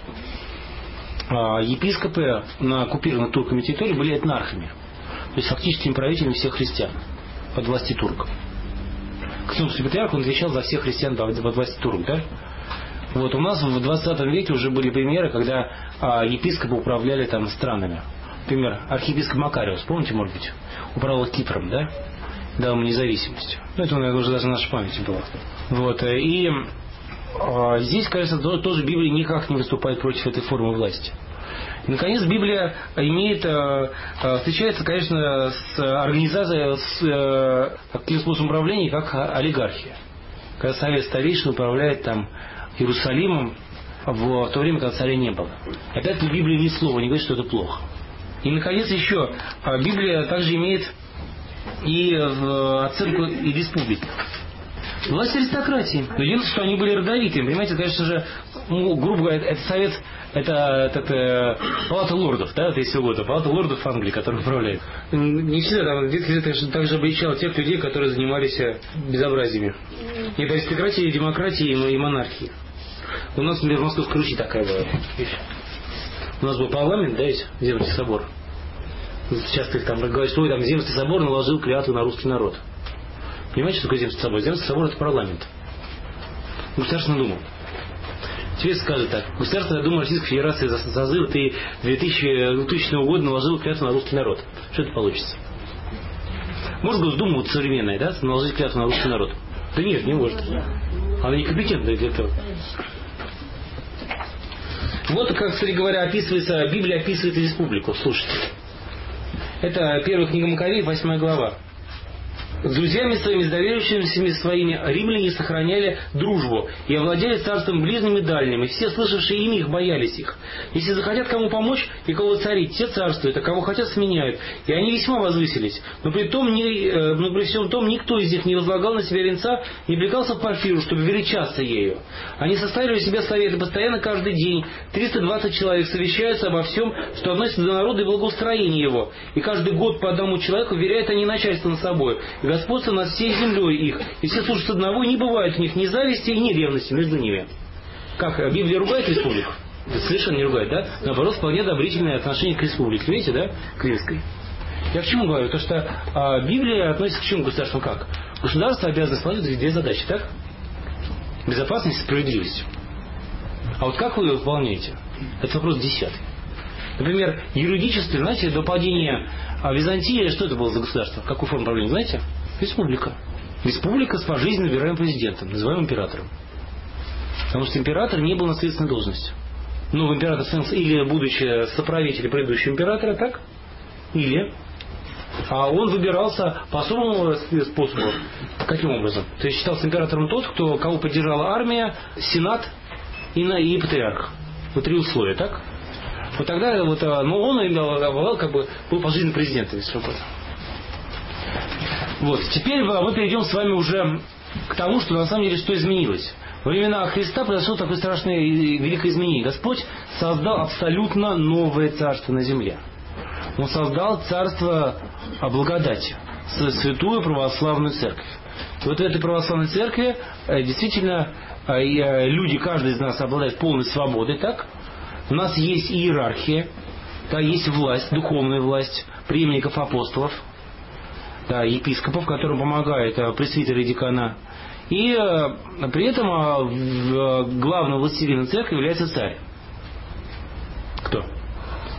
епископы на оккупированной турками территории были этнархами, то есть фактическими правителями всех христиан под властью турков. Ксенфский патриарх, он отвечал за всех христиан под властью турок, да? Вот у нас в двадцатом веке уже были примеры, когда а, епископы управляли там странами. Например, архиепископ Макариус, помните, может быть, управлял Кипром, да? Дал ему независимость. Ну, это, наверное, уже даже в нашей памяти было. Вот, и а, здесь, кажется, тоже Библия никак не выступает против этой формы власти. И, наконец, Библия имеет, встречается, конечно, с организацией, с таким способом управления, как олигархия. Когда совет старейшин управляет там Иерусалимом в то время, когда царя не было. Опять в Библии ни слова не говорит, что это плохо. И, наконец, еще Библия также имеет и оценку и республики. Власть аристократии. Но единственное, что они были родовитыми. Понимаете, конечно же, ну, грубо говоря, это совет, это, это, это палата лордов, да, это если угодно, палата лордов Англии, которая управляет. Не всегда там Ветхий также обличал тех людей, которые занимались безобразиями. Это аристократия, демократия и монархия. У нас, например, в Московской Руси такая была вещь. У нас был парламент, да, есть Земский собор. Часто их там говорят, что ой, там Земский собор наложил клятву на русский народ. Понимаете, что такое Земский собор? Земский собор — это парламент. Государственная дума. Тебе скажут так: Государственная дума Российской Федерации созыва ты двухтысячного года наложил клятву на русский народ. Что это получится? Может Госдума вот современная, да, наложить клятву на русский народ? Да нет, не может. Она некомпетентна для этого. Вот как, кстати говоря, описывается, Библия описывает республику. Слушайте. Это первая книга Маккавеев, восьмая глава. С друзьями своими, с доверившимися своими римляне сохраняли дружбу и овладели царством ближним и дальним, и все, слышавшие имя их, боялись их. Если захотят кому помочь и кого царить, те царствуют, а кого хотят сменяют. И они весьма возвысились. Но при, том, не, но при всем том никто из них не возлагал на себя венца, не влекался в парфиру, чтобы величаться ею. Они составили у себя советы постоянно каждый день. триста двадцать человек совещаются обо всем, что относится до народа и благоустроения его. И каждый год по одному человеку веряет они начальство над собой. Господство над всей землей их, и все служат одного, и не бывает у них ни зависти, ни ревности между ними. Как, Библия ругает республику? Совершенно не ругает, да? Наоборот, вполне одобрительное отношение к республике. Видите, да? К римской. Я к чему говорю? То, что а, Библия относится к чему государству как? Государство обязано исполнять две задачи, так? Безопасность и справедливость. А вот как вы ее выполняете? Это вопрос десятый. Например, юридически, знаете, до падения Византии, что это было за государство? Какую форму правления, знаете? Республика. Республика с пожизненно выбираемым президентом, называемым императором. Потому что император не был наследственной должностью. Новый император, или будучи соправителем предыдущего императора, так? Или а он выбирался по особому способу. Каким образом? То есть считался императором тот, кто, кого поддержала армия, сенат и, на, и патриарх. Вот три условия, так? Вот тогда вот, ну, он имел, как бы, был пожизненным президентом, если угодно. Вот. Теперь мы перейдем с вами уже к тому, что на самом деле что изменилось. Во времена Христа произошло такое страшное и великое изменение. Господь создал абсолютно новое царство на земле. Он создал царство благодати, святую православную церковь. И вот в этой православной церкви действительно люди, каждый из нас обладает полной свободой, так? У нас есть иерархия, да, есть власть, духовная власть преемников апостолов, да, епископов, которым помогают пресвитеры и декана. И э, при этом э, главным властелином церкви является царь. Кто?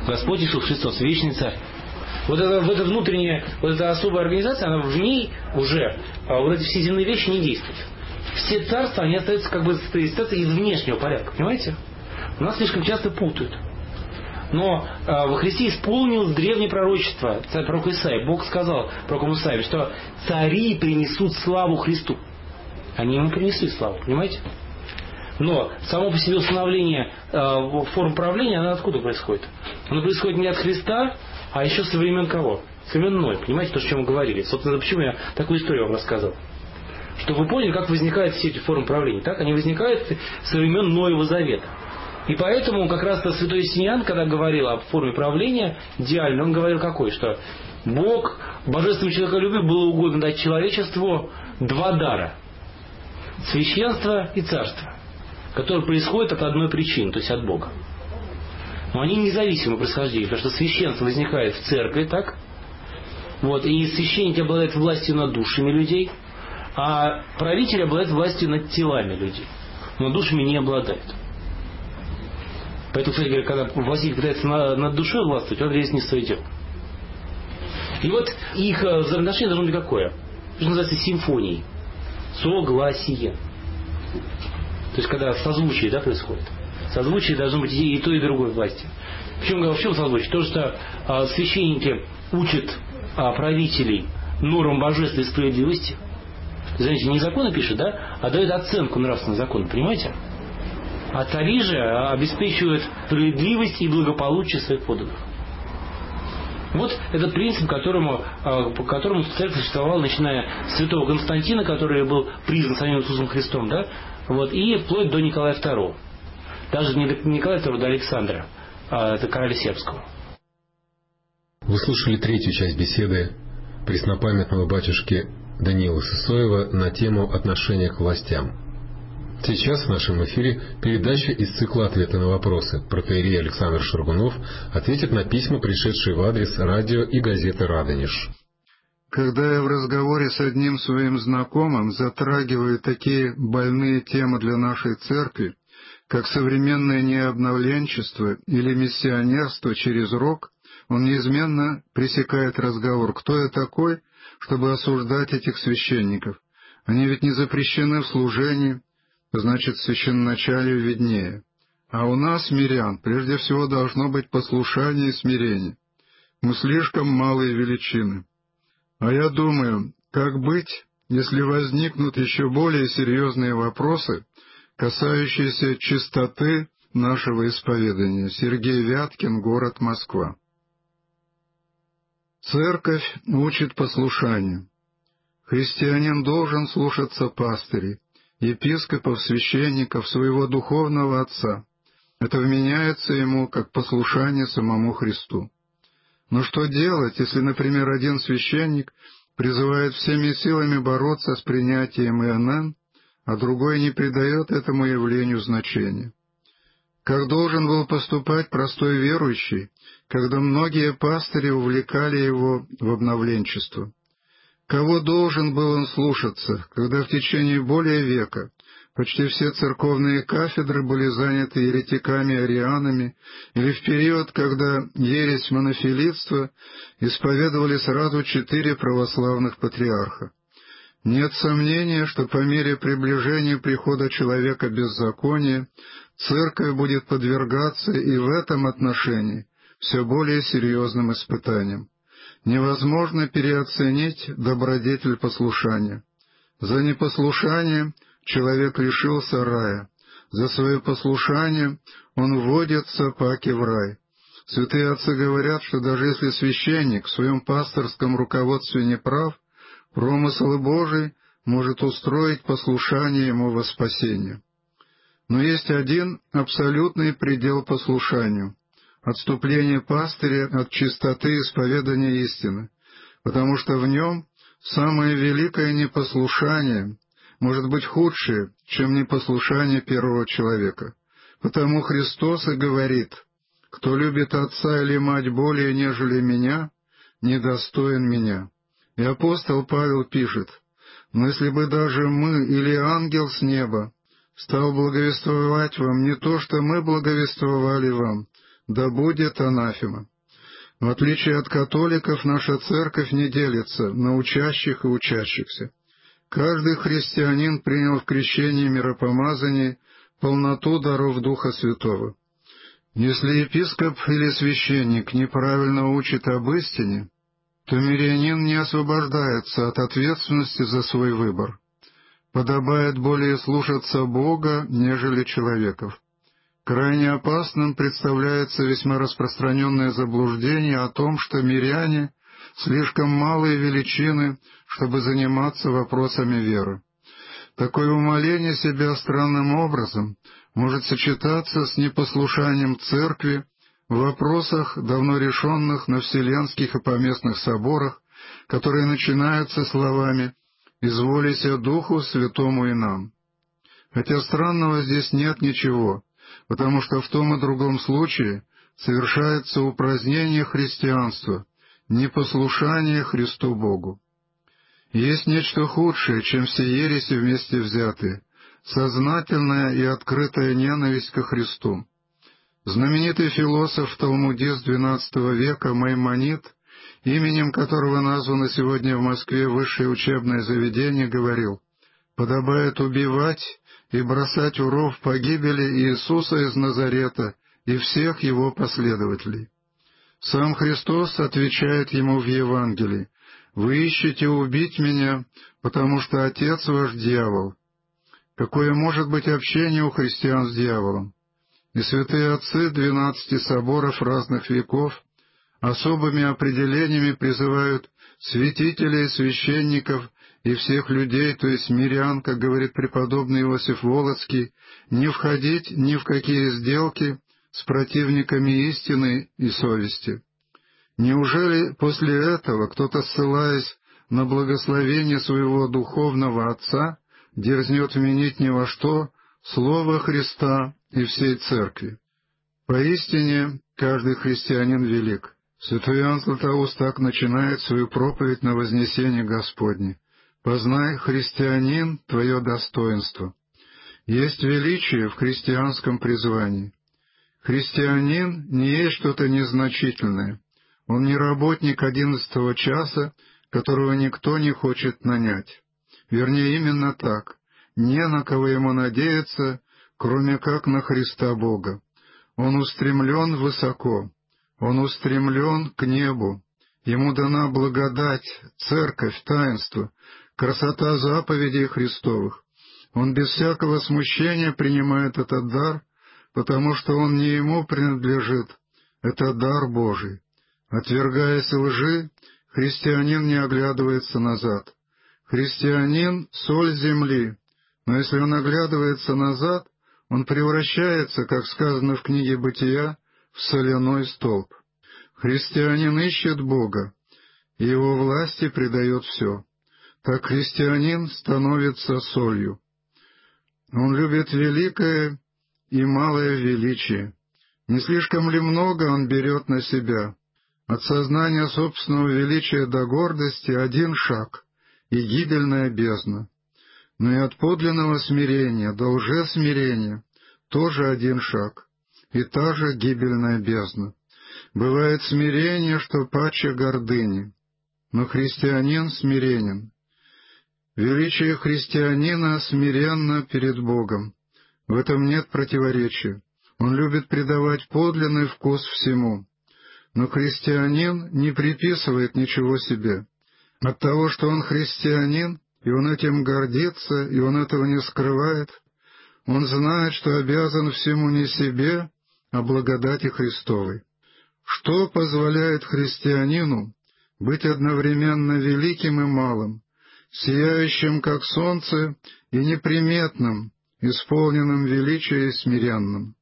Господь Иисус Христос, вечный царь. Вот эта, вот эта внутренняя, вот эта особая организация, она в ней уже, а вот эти все земные вещи не действуют. Все царства, они остаются как бы остаются из внешнего порядка, понимаете? Нас слишком часто путают. Но а, во Христе исполнилось древнее пророчество, царь пророк Исаия. Бог сказал пророку Исаии, что цари принесут славу Христу. Они ему принесли славу, понимаете? Но само по себе установление э, форм правления, оно откуда происходит? Оно происходит не от Христа, а еще со времен кого? Со времен Ноя. Понимаете, то, о чем мы говорили? Собственно, почему я такую историю вам рассказал? Чтобы вы поняли, как возникают все эти формы правления. Так? Они возникают со времен Ноева Завета. И поэтому как раз-то святой Юстиниан, когда говорил о форме правления идеально, он говорил какой? Что Бог, божественному человеколюбию, было угодно дать человечеству два дара. Священство и царство, которые происходят от одной причины, то есть от Бога. Но они независимы происхождения, потому что священство возникает в церкви, так? Вот, и священники обладают властью над душами людей, а правители обладают властью над телами людей, но душами не обладают. Поэтому, кстати говоря, когда властитель пытается над душой властвовать, он лезет не в свое дело. И вот их взаимоотношение должно быть какое? Что называется симфонией. Согласие. То есть, когда созвучие, да, происходит. Созвучие должно быть и той, и другой власти. В чем, в чем созвучие? То, что а, священники учат а, правителей нормам божества и справедливости. Знаете, не законы пишут, да, а дают оценку нравственных законов, понимаете? А цари же обеспечивают справедливость и благополучие своих подданных. Вот этот принцип, которому, по которому церковь существовала, начиная с святого Константина, который был признан самим Иисусом Христом, да, вот, и вплоть до Николая Второго. Даже не до Николая Второго, до Александра, это короля сербского. Вы слушали третью часть беседы преснопамятного батюшки Даниила Сысоева на тему отношения к властям. Сейчас в нашем эфире передача из цикла «Ответы на вопросы». Протоиерей Александр Шаргунов ответит на письма, пришедшие в адрес радио и газеты «Радонеж». Когда я в разговоре с одним своим знакомым затрагиваю такие больные темы для нашей церкви, как современное необновленчество или миссионерство через рок, он неизменно пресекает разговор. Кто я такой, чтобы осуждать этих священников? Они ведь не запрещены в служении, значит, священноначалию виднее. А у нас, мирян, прежде всего должно быть послушание и смирение. Мы слишком малые величины. А я думаю, как быть, если возникнут еще более серьезные вопросы, касающиеся чистоты нашего исповедания. Сергей Вяткин, город Москва. Церковь учит послушанию. Христианин должен слушаться пастырей, епископов, священников, своего духовного отца. Это вменяется ему как послушание самому Христу. Но что делать, если, например, один священник призывает всеми силами бороться с принятием ИНН, а другой не придает этому явлению значения? Как должен был поступать простой верующий, когда многие пастыри увлекали его в обновленчество? Кого должен был он слушаться, когда в течение более века почти все церковные кафедры были заняты еретиками-арианами, или в период, когда ересь монофилитства исповедовали сразу четыре православных патриарха? Нет сомнения, что по мере приближения прихода человека беззакония церковь будет подвергаться и в этом отношении все более серьезным испытаниям. Невозможно переоценить добродетель послушания. За непослушание человек лишился рая. За свое послушание он вводит собаки в рай. Святые отцы говорят, что даже если священник в своем пасторском руководстве не прав, промысл Божий может устроить послушание ему во спасение. Но есть один абсолютный предел послушанию — отступление пастыря от чистоты исповедания истины, потому что в нем самое великое непослушание может быть худшее, чем непослушание первого человека. Потому Христос и говорит: «Кто любит отца или мать более, нежели меня, недостоин меня». И апостол Павел пишет: «Но если бы даже мы или ангел с неба стал благовествовать вам не то, что мы благовествовали вам, да будет анафема. В отличие от католиков, наша церковь не делится на учащих и учащихся. Каждый христианин принял в крещении миропомазания полноту даров Духа Святого. Если епископ или священник неправильно учит об истине, то мирянин не освобождается от ответственности за свой выбор. Подобает более слушаться Бога, нежели человеков. Крайне опасным представляется весьма распространенное заблуждение о том, что миряне слишком малые величины, чтобы заниматься вопросами веры. Такое умаление себя странным образом может сочетаться с непослушанием церкви в вопросах, давно решенных на вселенских и поместных соборах, которые начинаются словами «Изволися Духу Святому и нам». Хотя странного здесь нет ничего, потому что в том и другом случае совершается упразднение христианства, непослушание Христу Богу. Есть нечто худшее, чем все ереси вместе взятые, сознательная и открытая ненависть ко Христу. Знаменитый философ-талмудист двенадцатого века Маймонид, именем которого названо сегодня в Москве высшее учебное заведение, говорил: «Подобает убивать и бросать в ров погибели Иисуса из Назарета и всех его последователей». Сам Христос отвечает ему в Евангелии: «Вы ищете убить меня, потому что Отец ваш дьявол». Какое может быть общение у христиан с дьяволом? И святые отцы двенадцати соборов разных веков особыми определениями призывают святителей, священников и всех людей, то есть мирян, как говорит преподобный Иосиф Волоцкий, не входить ни в какие сделки с противниками истины и совести. Неужели после этого кто-то, ссылаясь на благословение своего духовного отца, дерзнет вменить ни во что Слово Христа и всей Церкви? Поистине, каждый христианин велик. Святой Иоанн Златоуст так начинает свою проповедь на вознесение Господне: «Познай, христианин, твое достоинство». Есть величие в христианском призвании. Христианин не есть что-то незначительное. Он не работник одиннадцатого часа, которого никто не хочет нанять. Вернее, именно так. Не на кого ему надеяться, кроме как на Христа Бога. Он устремлен высоко. Он устремлен к небу. Ему дана благодать, церковь, таинство, красота заповедей Христовых. Он без всякого смущения принимает этот дар, потому что он не ему принадлежит, это дар Божий. Отвергаясь лжи, христианин не оглядывается назад. Христианин — соль земли, но если он оглядывается назад, он превращается, как сказано в книге Бытия, в соляной столб. Христианин ищет Бога, и его власти придает все. Так христианин становится солью. Он любит великое и малое величие. Не слишком ли много он берет на себя? От сознания собственного величия до гордости один шаг, и гибельная бездна. Но и от подлинного смирения до лжесмирения тоже один шаг, и та же гибельная бездна. Бывает смирение, что паче гордыни, но христианин смиренен. Величие христианина смиренно перед Богом. В этом нет противоречия. Он любит придавать подлинный вкус всему. Но христианин не приписывает ничего себе. От того, что он христианин, и он этим гордится, и он этого не скрывает, он знает, что обязан всему не себе, а благодати Христовой. Что позволяет христианину быть одновременно великим и малым, сияющим, как солнце, и неприметным, исполненным величия и смиренным?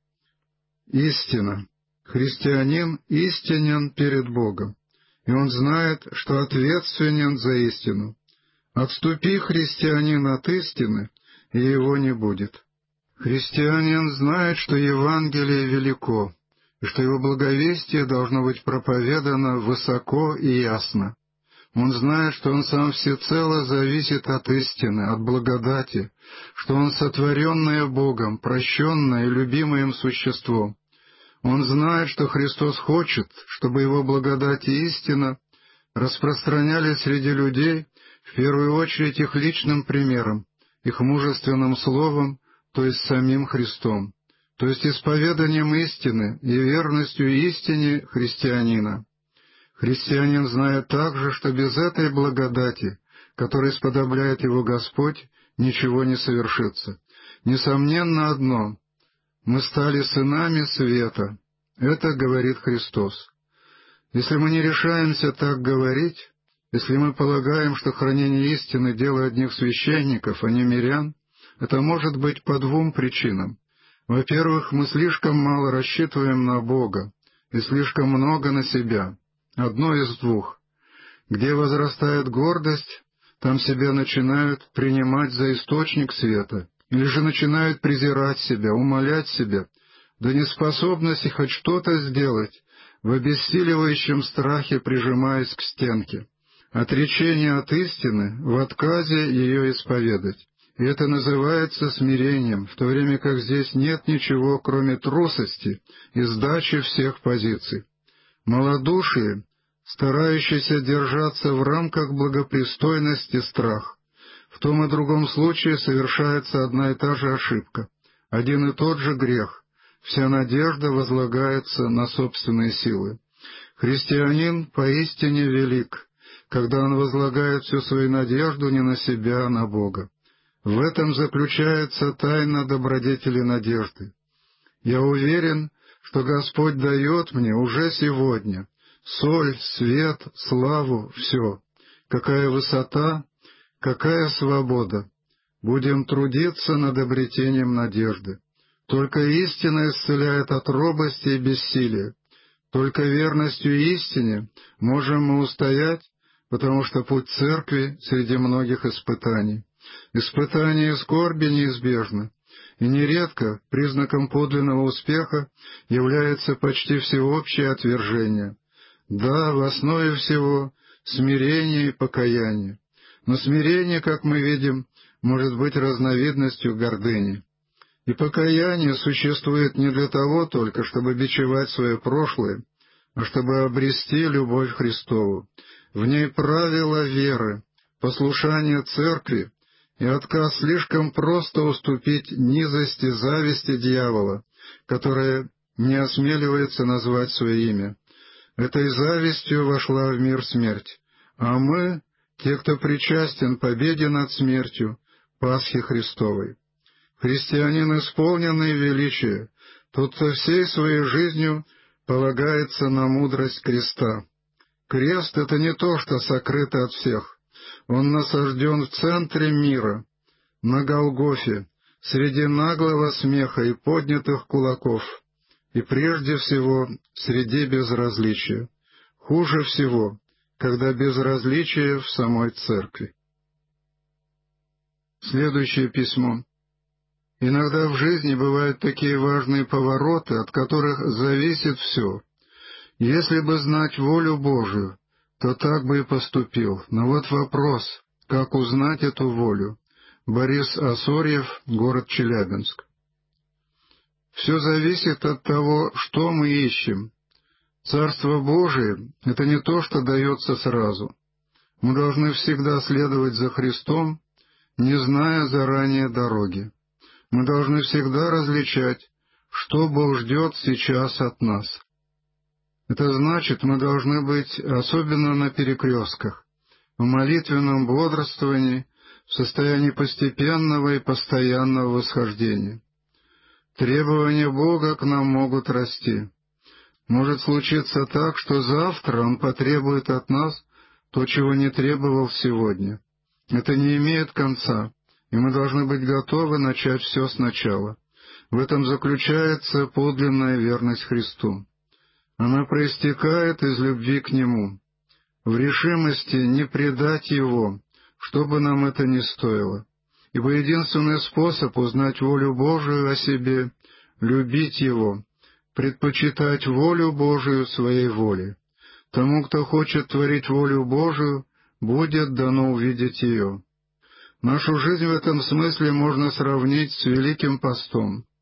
Истина. Христианин истинен перед Богом, и он знает, что ответственен за истину. Отступи, христианин, от истины, и его не будет. Христианин знает, что Евангелие велико, и что его благовестие должно быть проповедано высоко и ясно. Он знает, что он сам всецело зависит от истины, от благодати, что он сотворенное Богом, прощенное и любимое им существо. Он знает, что Христос хочет, чтобы Его благодать и истина распространялись среди людей, в первую очередь их личным примером, их мужественным словом, то есть самим Христом, то есть исповеданием истины и верностью истине христианина. Христианин знает также, что без этой благодати, которой сподобляет его Господь, ничего не совершится. Несомненно одно — мы стали сынами света. Это говорит Христос. Если мы не решаемся так говорить, если мы полагаем, что хранение истины — дело одних священников, а не мирян, это может быть по двум причинам. Во-первых, мы слишком мало рассчитываем на Бога и слишком много на себя. Одно из двух. Где возрастает гордость, там себя начинают принимать за источник света, или же начинают презирать себя, умолять себя, до неспособности хоть что-то сделать, в обессиливающем страхе прижимаясь к стенке. Отречение от истины в отказе ее исповедать. И это называется смирением, в то время как здесь нет ничего, кроме трусости и сдачи всех позиций. Малодушие, старающееся держаться в рамках благопристойности, страх. В том и другом случае совершается одна и та же ошибка, один и тот же грех. Вся надежда возлагается на собственные силы. Христианин поистине велик, когда он возлагает всю свою надежду не на себя, а на Бога. В этом заключается тайна добродетели надежды. Я уверен, что Господь дает мне уже сегодня соль, свет, славу, все. Какая высота, какая свобода! Будем трудиться над обретением надежды. Только истина исцеляет от робости и бессилия. Только верностью истине можем мы устоять, потому что путь церкви среди многих испытаний. Испытания и скорби неизбежны, и нередко признаком подлинного успеха является почти всеобщее отвержение. Да, в основе всего смирение и покаяние. Но смирение, как мы видим, может быть разновидностью гордыни. И покаяние существует не для того только, чтобы бичевать свое прошлое, а чтобы обрести любовь Христову. В ней правила веры, послушание церкви и отказ слишком просто уступить низости зависти дьявола, которая не осмеливается назвать свое имя. Этой завистью вошла в мир смерть, а мы, те, кто причастен победе над смертью, Пасхи Христовой. Христианин, исполненный величия, тот, кто всей своей жизнью полагается на мудрость креста. Крест — это не то, что сокрыто от всех. Он насажден в центре мира, на Голгофе, среди наглого смеха и поднятых кулаков, и прежде всего среди безразличия. Хуже всего, когда безразличие в самой церкви. Следующее письмо. Иногда в жизни бывают такие важные повороты, от которых зависит все. Если бы знать волю Божию, то так бы и поступил. Но вот вопрос, как узнать эту волю? Борис Осорьев, город Челябинск. Все зависит от того, что мы ищем. Царство Божие — это не то, что дается сразу. Мы должны всегда следовать за Христом, не зная заранее дороги. Мы должны всегда различать, что Бог ждет сейчас от нас. Это значит, мы должны быть особенно на перекрестках, в молитвенном бодрствовании, в состоянии постепенного и постоянного восхождения. Требования Бога к нам могут расти. Может случиться так, что завтра Он потребует от нас то, чего не требовал сегодня. Это не имеет конца, и мы должны быть готовы начать все сначала. В этом заключается подлинная верность Христу. Она проистекает из любви к Нему, в решимости не предать Его, что бы нам это ни стоило. Ибо единственный способ узнать волю Божию о себе — любить Его, предпочитать волю Божию своей воле. Тому, кто хочет творить волю Божию, будет дано увидеть ее. Нашу жизнь в этом смысле можно сравнить с Великим постом.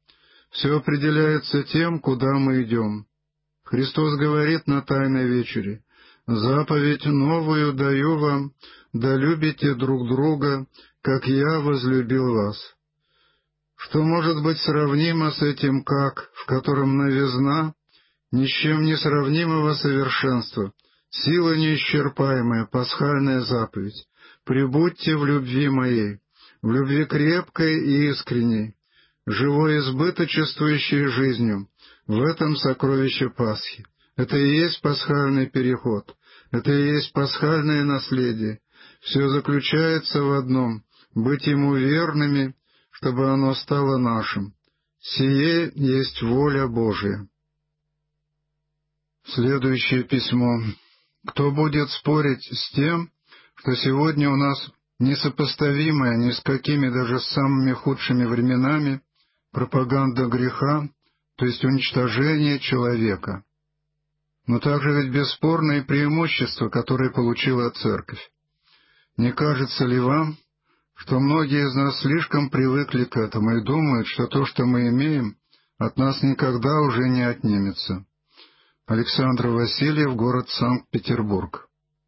Все определяется тем, куда мы идем. Христос говорит на Тайной вечере: «Заповедь новую даю вам, да любите друг друга, как я возлюбил вас». Что может быть сравнимо с этим «как», в котором новизна, ни с чем не сравнимого совершенства, сила неисчерпаемая, пасхальная заповедь: «Пребудьте в любви моей», в любви крепкой и искренней, живой избыточествующей жизнью, в этом сокровище Пасхи. Это и есть пасхальный переход, это и есть пасхальное наследие. Все заключается в одном — быть ему верными, чтобы оно стало нашим. Сие есть воля Божия. Следующее письмо. Кто будет спорить с тем, что сегодня у нас несопоставимая ни с какими, даже с самыми худшими временами, пропаганда греха, то есть уничтожение человека? Но также ведь бесспорные преимущества, которые получила Церковь. Не кажется ли вам, что многие из нас слишком привыкли к этому и думают, что то, что мы имеем, от нас никогда уже не отнимется? Александр Васильев, город Санкт-Петербург.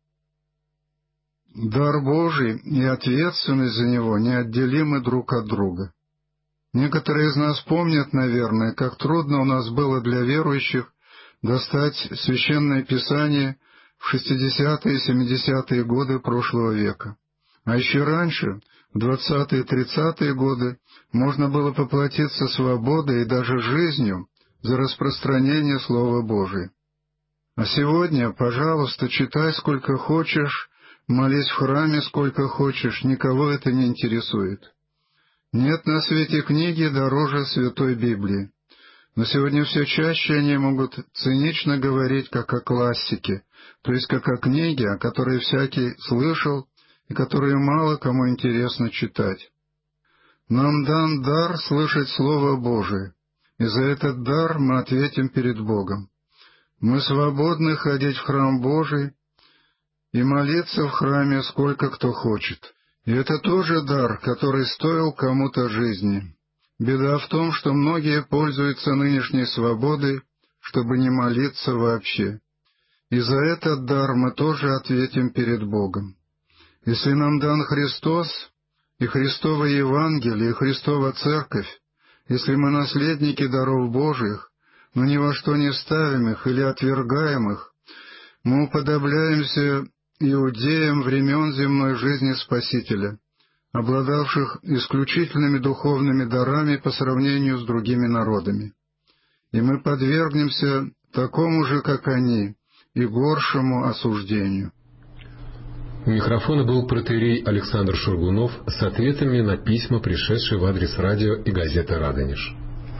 Дар Божий и ответственность за него неотделимы друг от друга. Некоторые из нас помнят, наверное, как трудно у нас было для верующих достать Священное Писание в шестидесятые и семидесятые годы прошлого века. А еще раньше, в двадцатые и тридцатые годы, можно было поплатиться свободой и даже жизнью за распространение Слова Божия. А сегодня, пожалуйста, читай сколько хочешь, молись в храме сколько хочешь, никого это не интересует. Нет на свете книги дороже Святой Библии. Но сегодня все чаще они могут цинично говорить как о классике, то есть как о книге, о которой всякий слышал и которую мало кому интересно читать. Нам дан дар слышать Слово Божие, и за этот дар мы ответим перед Богом. Мы свободны ходить в храм Божий и молиться в храме сколько кто хочет. И это тоже дар, который стоил кому-то жизни. Беда в том, что многие пользуются нынешней свободой, чтобы не молиться вообще. И за этот дар мы тоже ответим перед Богом. Если нам дан Христос, и Христово Евангелие, и Христова Церковь, если мы наследники даров Божиих, но ни во что не ставим их или отвергаем их, мы уподобляемся иудеям времен земной жизни Спасителя, обладавших исключительными духовными дарами по сравнению с другими народами. И мы подвергнемся такому же, как они, и горшему осуждению. У микрофона был протоиерей Александр Шургунов с ответами на письма, пришедшие в адрес радио и газеты «Радонеж».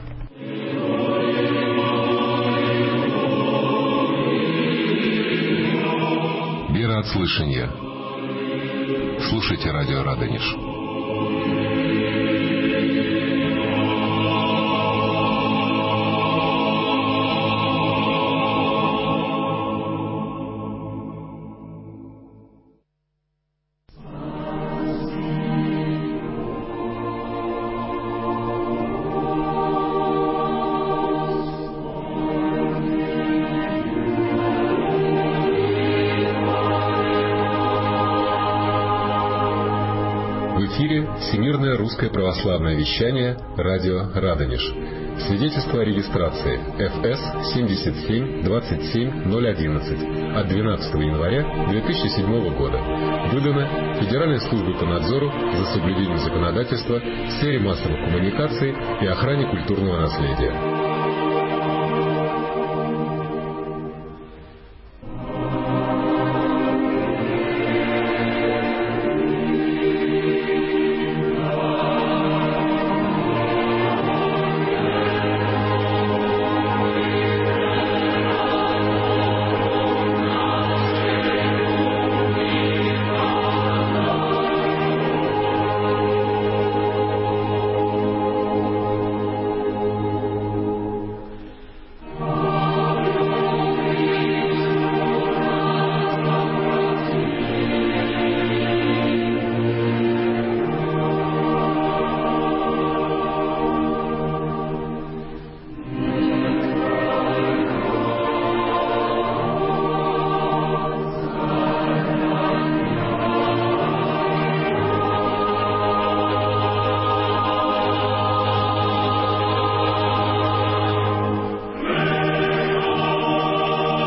Вера от слышания. Слушайте радио «Радонеж». Всемирное русское православное вещание, радио «Радонеж». Свидетельство о регистрации эф эс семьдесят семь двадцать семь ноль одиннадцать от двенадцатого января две тысячи седьмого года. Выдано Федеральной службой по надзору за соблюдением законодательства в сфере массовых коммуникаций и охране культурного наследия.